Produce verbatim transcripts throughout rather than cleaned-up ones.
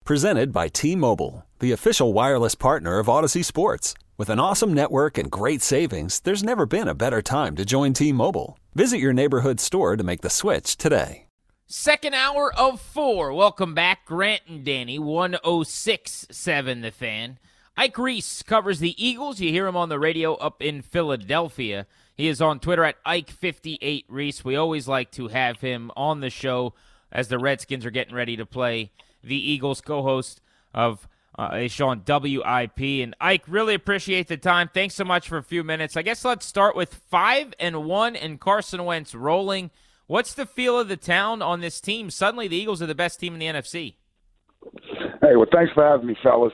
Presented by T-Mobile, the official wireless partner of Odyssey Sports. With an awesome network and great savings, there's never been a better time to join T-Mobile. Visit your neighborhood store to make the switch today. Second hour of four. Welcome back, Grant and Danny, one oh six point seven The Fan. Ike Reese covers the Eagles. You hear him on the radio up in Philadelphia. He is on Twitter at Ike fifty-eight Reese. We always like to have him on the show as the Redskins are getting ready to play the Eagles, co-host of uh, a show on W I P. And Ike, really appreciate the time. Thanks so much for a few minutes. I guess let's start with five and one and Carson Wentz rolling. What's the feel of the town on this team? Suddenly the Eagles are the best team in the N F C. Hey, well, thanks for having me, fellas.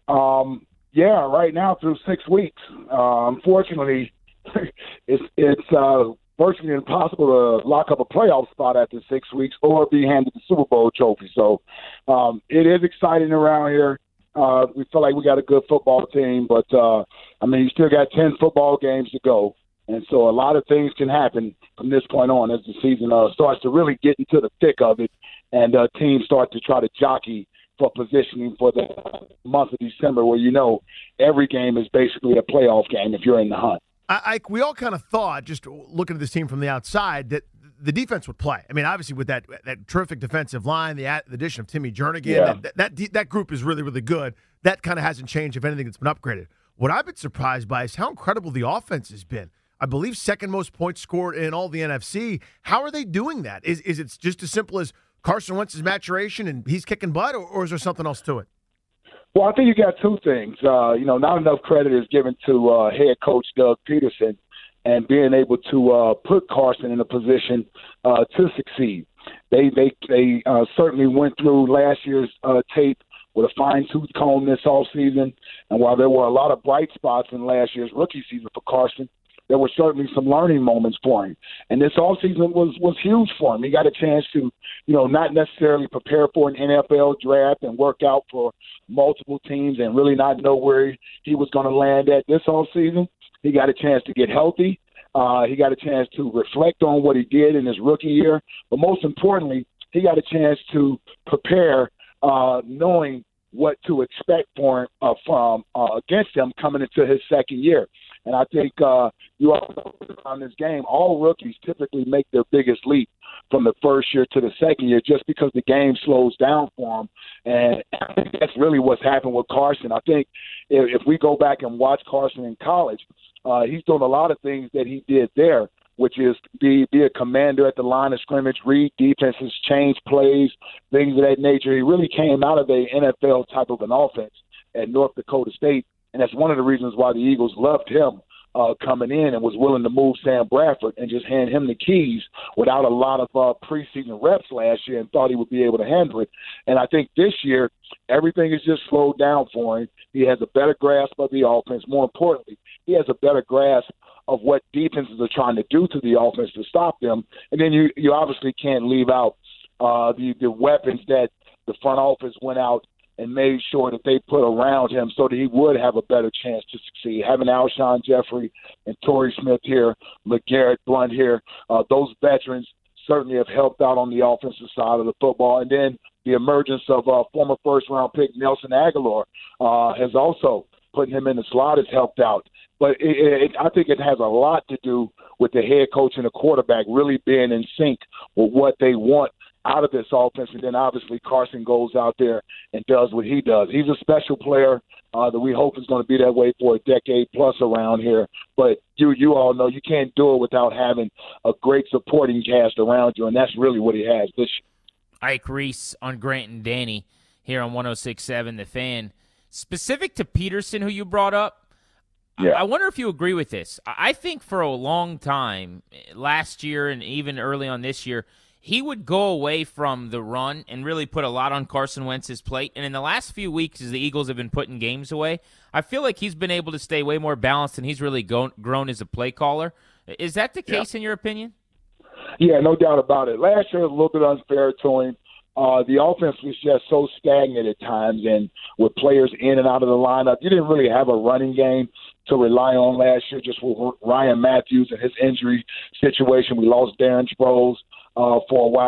Um, yeah, right now through six weeks, uh, unfortunately, it's it's uh, virtually impossible to lock up a playoff spot after six weeks or be handed the Super Bowl trophy. So um, it is exciting around here. Uh, we feel like we got a good football team, but, uh, I mean, you still got ten football games to go. And so a lot of things can happen from this point on as the season uh, starts to really get into the thick of it and uh, teams start to try to jockey for positioning for the month of December where, you know, every game is basically a playoff game if you're in the hunt. I, I, we all kind of thought, just looking at this team from the outside, that the defense would play. I mean, obviously with that that terrific defensive line, the, the addition of Timmy Jernigan, yeah. that, that that group is really, really good. That kind of hasn't changed. If anything, it's been upgraded. What I've been surprised by is how incredible the offense has been. I believe second most points scored in all the N F C. How are they doing that? Is is it just as simple as Carson Wentz's maturation and he's kicking butt, or, or is there something else to it? Well, I think you got two things. Uh, you know, not enough credit is given to uh, head coach Doug Peterson and being able to uh, put Carson in a position uh, to succeed. They they they uh, certainly went through last year's uh, tape with a fine-tooth comb this offseason. And while there were a lot of bright spots in last year's rookie season for Carson, there were certainly some learning moments for him. And this offseason was was huge for him. He got a chance to, you know, not necessarily prepare for an N F L draft and work out for multiple teams and really not know where he was going to land at this offseason. He got a chance to get healthy. Uh, he got a chance to reflect on what he did in his rookie year. But most importantly, he got a chance to prepare uh, knowing what to expect for him, uh, from uh, against him coming into his second year. And I think uh, you all on this game, all rookies typically make their biggest leap from the first year to the second year just because the game slows down for them. And I think that's really what's happened with Carson. I think if, if we go back and watch Carson in college, uh, he's doing a lot of things that he did there, which is be, be a commander at the line of scrimmage, read defenses, change plays, things of that nature. He really came out of a N F L type of an offense at North Dakota State. And that's one of the reasons why the Eagles loved him uh, coming in and was willing to move Sam Bradford and just hand him the keys without a lot of uh, preseason reps last year and thought he would be able to handle it. And I think this year, everything is just slowed down for him. He has a better grasp of the offense. More importantly, he has a better grasp of what defenses are trying to do to the offense to stop them. And then you, you obviously can't leave out uh, the, the weapons that the front office went out and made sure that they put around him so that he would have a better chance to succeed. Having Alshon Jeffrey and Torrey Smith here, LeGarrette Blount here, uh, those veterans certainly have helped out on the offensive side of the football. And then the emergence of uh, former first-round pick Nelson Aguilar uh, has also putting him in the slot has helped out. But it, it, I think it has a lot to do with the head coach and the quarterback really being in sync with what they want out of this offense. And then obviously Carson goes out there and does what he does. He's a special player uh, that we hope is going to be that way for a decade plus around here. But you you all know you can't do it without having a great supporting cast around you, and that's really what he has this year. Ike Reese on Grant and Danny here on one oh six point seven The Fan. Specific to Peterson, who you brought up, yeah. I wonder if you agree with this. I think for a long time, last year and even early on this year, he would go away from the run and really put a lot on Carson Wentz's plate. And in the last few weeks, as the Eagles have been putting games away, I feel like he's been able to stay way more balanced and he's really go- grown as a play caller. Is that the case yeah. in your opinion? Yeah, no doubt about it. Last year was a little bit unfair to him. Uh, the offense was just so stagnant at times, and with players in and out of the lineup, you didn't really have a running game to rely on last year, just with Ryan Matthews and his injury situation. We lost Darren Sproles uh, for a while.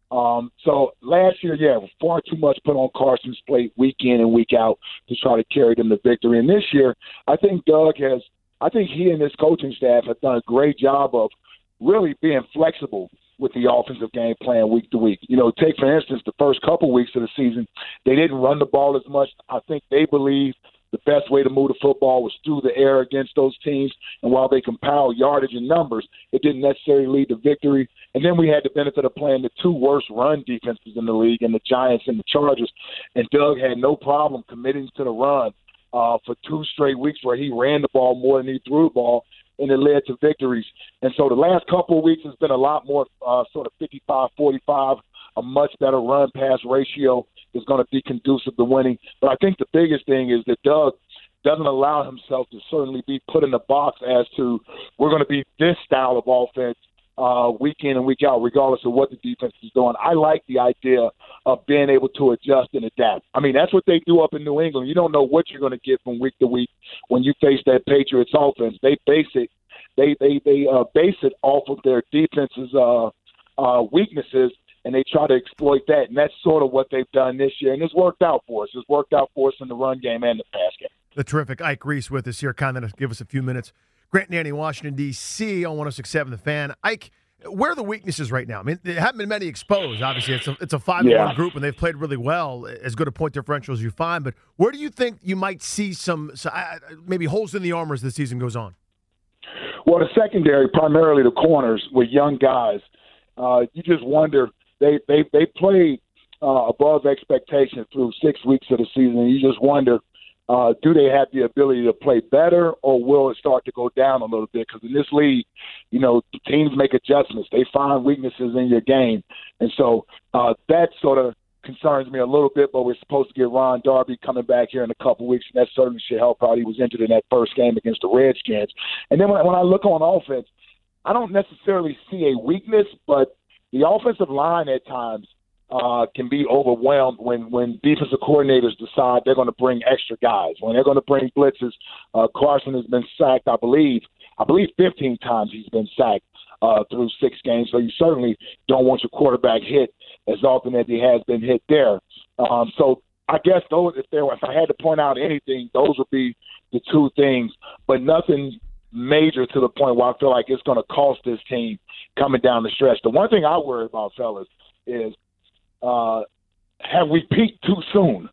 Um, so last year, yeah, far too much put on Carson's plate week in and week out to try to carry them to victory. And this year, I think Doug has, I think he and his coaching staff have done a great job of really being flexible with the offensive game plan week to week. You know, take, for instance, the first couple weeks of the season, they didn't run the ball as much. I think they believe the best way to move the football was through the air against those teams. And while they compiled yardage and numbers, it didn't necessarily lead to victory. And then we had the benefit of playing the two worst run defenses in the league, and the Giants and the Chargers. And Doug had no problem committing to the run uh, for two straight weeks where he ran the ball more than he threw the ball, and it led to victories. And so the last couple of weeks has been a lot more uh, sort of fifty-five forty-five, a much better run-pass ratio is going to be conducive to winning. But I think the biggest thing is that Doug doesn't allow himself to certainly be put in the box as to we're going to be this style of offense uh, week in and week out, regardless of what the defense is doing. I like the idea of being able to adjust and adapt. I mean, that's what they do up in New England. You don't know what you're going to get from week to week when you face that Patriots offense. They base it, they they they uh, base it off of their defense's uh, uh, weaknesses, and they try to exploit that. And that's sort of what they've done this year. And it's worked out for us. It's worked out for us in the run game and the pass game. The terrific Ike Reese with us here, kind of to give us a few minutes. Grant and Danny, Washington, D C on one oh six point seven The Fan. Ike, where are the weaknesses right now? I mean, there haven't been many exposed. Obviously, it's a, it's a five to one yeah. group, and they've played really well, as good a point differential as you find. But where do you think you might see some so, uh, maybe holes in the armor as the season goes on? Well, the secondary, primarily the corners, with young guys. Uh, you just wonder. They they they played uh, above expectation through six weeks of the season. And you just wonder, uh, do they have the ability to play better, or will it start to go down a little bit? Because in this league, you know, teams make adjustments. They find weaknesses in your game, and so uh, that sort of concerns me a little bit. But we're supposed to get Ron Darby coming back here in a couple weeks, and that certainly should help out. He was injured in that first game against the Redskins. And then when, when I look on offense, I don't necessarily see a weakness, but the offensive line at times uh, can be overwhelmed when, when defensive coordinators decide they're going to bring extra guys. When they're going to bring blitzes, uh, Carson has been sacked, I believe, I believe fifteen times he's been sacked uh, through six games. So you certainly don't want your quarterback hit as often as he has been hit there. Um, so I guess those, if there, if I had to point out anything, those would be the two things, but nothing major to the point where I feel like it's going to cost this team coming down the stretch. The one thing I worry about, fellas, is uh, have we peaked too soon?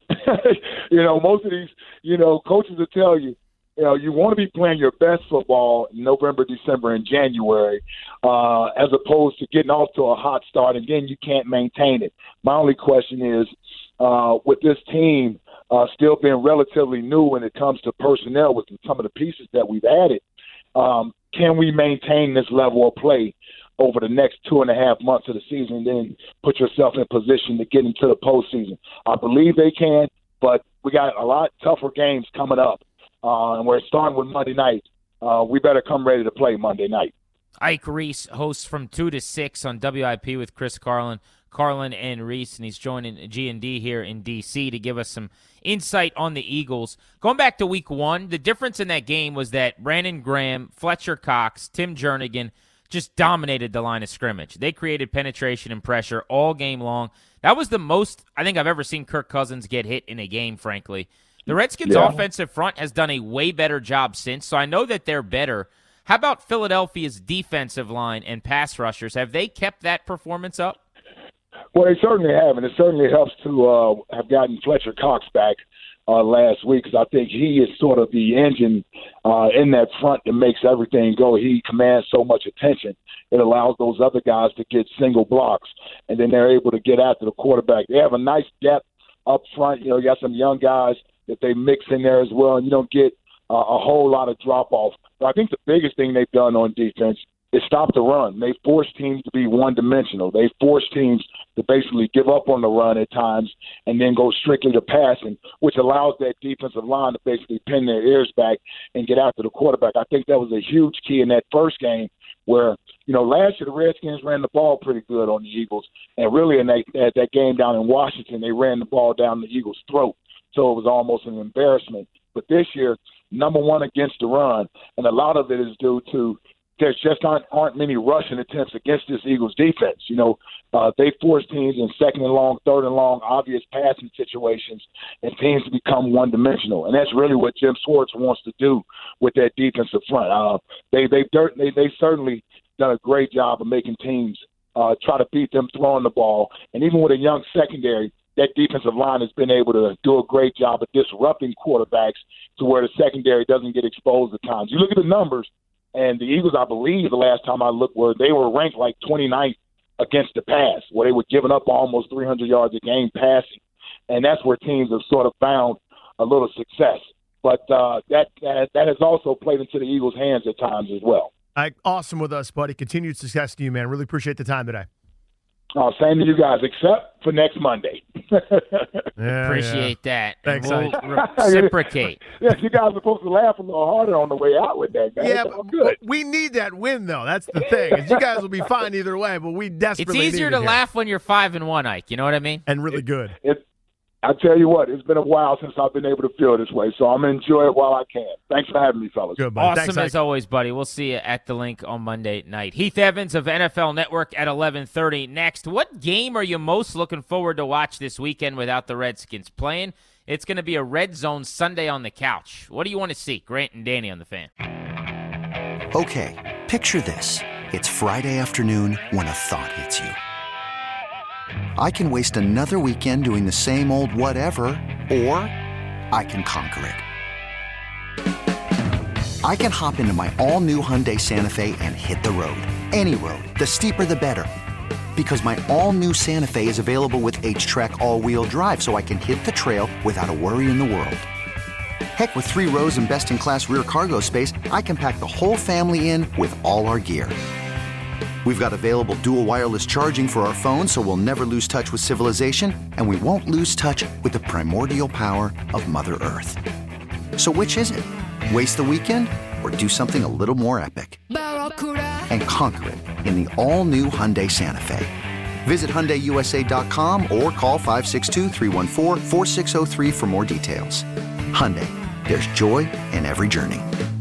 You know, most of these, you know, coaches will tell you, you know, you want to be playing your best football in November, December, and January, uh, as opposed to getting off to a hot start and then you can't maintain it. My only question is, uh, with this team uh, still being relatively new when it comes to personnel with some of the pieces that we've added, um, can we maintain this level of play over the next two and a half months of the season and then put yourself in position to get into the postseason? I believe they can, but we got a lot tougher games coming up, uh, and we're starting with Monday night. Uh, we better come ready to play Monday night. Ike Reese hosts from two to six on W I P with Chris Carlin, Carlin and Reese, and he's joining G and D here in D C to give us some insight on the Eagles. Going back to week one, the difference in that game was that Brandon Graham, Fletcher Cox, Tim Jernigan just dominated the line of scrimmage. They created penetration and pressure all game long. That was the most I think I've ever seen Kirk Cousins get hit in a game, frankly. The Redskins' yeah. offensive front has done a way better job since, so I know that they're better. How about Philadelphia's defensive line and pass rushers? Have they kept that performance up? Well, they certainly have, and it certainly helps to uh, have gotten Fletcher Cox back uh, last week, because I think he is sort of the engine uh, in that front that makes everything go. He commands so much attention. It allows those other guys to get single blocks, and then they're able to get after the quarterback. They have a nice depth up front. You know, you got some young guys that they mix in there as well, and you don't get uh, a whole lot of drop-off. But I think the biggest thing they've done on defense is stop the run. They force teams to be one-dimensional. They force teams to basically give up on the run at times and then go strictly to passing, which allows that defensive line to basically pin their ears back and get after the quarterback. I think that was a huge key in that first game where, you know, last year the Redskins ran the ball pretty good on the Eagles, and really in that, at that game down in Washington, they ran the ball down the Eagles' throat, so it was almost an embarrassment. But this year, number one against the run, and a lot of it is due to there's just aren't, aren't many rushing attempts against this Eagles defense. You know, uh, they force teams in second and long, third and long, obvious passing situations, and teams to become one-dimensional. And that's really what Jim Schwartz wants to do with that defensive front. Uh, they they they they certainly done a great job of making teams uh, try to beat them throwing the ball. And even with a young secondary, that defensive line has been able to do a great job of disrupting quarterbacks to where the secondary doesn't get exposed at times. You look at the numbers, and the Eagles, I believe, the last time I looked, were they were ranked like twenty-ninth against the pass, where they were giving up almost three hundred yards a game passing. And that's where teams have sort of found a little success. But uh, that, that that has also played into the Eagles' hands at times as well. All right, awesome with us, buddy. Continued success to you, man. Really appreciate the time today. Oh, same to you guys, except for next Monday. Yeah, Appreciate yeah. that. Thanks, We'll Ike. reciprocate. Yes, you guys are supposed to laugh a little harder on the way out with that, guys. Yeah, I'm but good. we need that win, though. That's the thing. Is you guys will be fine either way, but we It's desperately easier need to it here. laugh when you're five and one, Ike. You know what I mean? And really good. It, I tell you what, it's been a while since I've been able to feel this way, so I'm going to enjoy it while I can. Thanks for having me, fellas. Good, buddy. Awesome Thanks, as Ike. always, buddy. We'll see you at the link on Monday night. Heath Evans of N F L Network at eleven thirty next. What game are you most looking forward to watch this weekend without the Redskins playing? It's going to be a Red Zone Sunday on the couch. What do you want to see? Grant and Danny on the Fan. Okay, picture this. It's Friday afternoon when a thought hits you. I can waste another weekend doing the same old whatever, or I can conquer it. I can hop into my all-new Hyundai Santa Fe and hit the road. Any road. The steeper, the better. Because my all-new Santa Fe is available with H-Track all-wheel drive, so I can hit the trail without a worry in the world. Heck, with three rows and best-in-class rear cargo space, I can pack the whole family in with all our gear. We've got available dual wireless charging for our phones, so we'll never lose touch with civilization, and we won't lose touch with the primordial power of Mother Earth. So which is it? Waste the weekend or do something a little more epic? And conquer it in the all-new Hyundai Santa Fe. Visit Hyundai U S A dot com or call five six two, three one four, four six zero three for more details. Hyundai, there's joy in every journey.